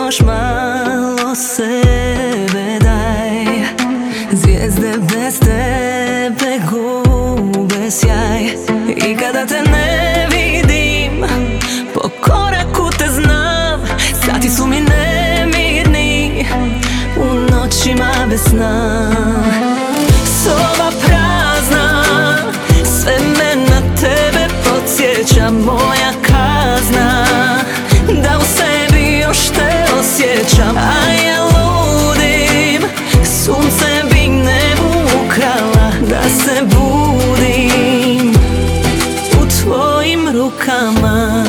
još malo sebe daj. Zvijezde bez tebe gube sjaj. I kada te ne vidim, po koraku te znam. Sati su mi nemirni, u noćima bez sna. Soba prazna, sve me na tebe podsjeća. Moja kazna, da u sebi još te osjećam. A ja ludim, sunce bi nebu ukrala. Da se budim u tvojim rukama.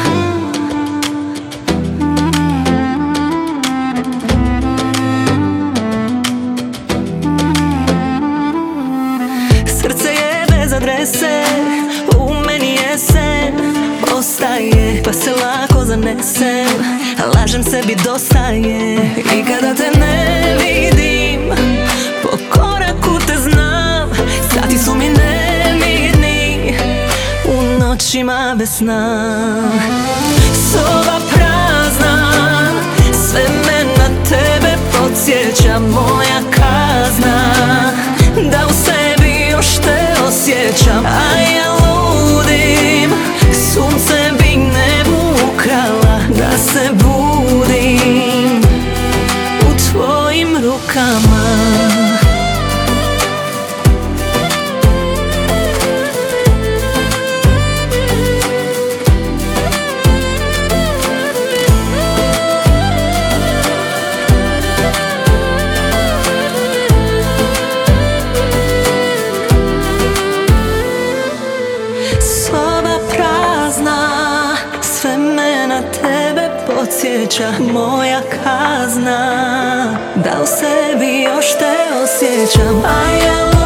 Srce je bez adrese, u meni jesen ostaje, pa se lako zanesem. Lažem sebi dosta je. I kada te ne vidim, po koraku te znam. Sati su mi nemirni, u noćima bez sna. Soba prazna, sve me na tebe podsjeća. Moja kazna, da u sebi još te osjećam. A ja ludim, sunce bi nebu ukrala. Da se budim u tvojim rukama. Soba prazna, sve me na tebe podsjeća. Moja kazna, da u sebi još te osjećam. A ja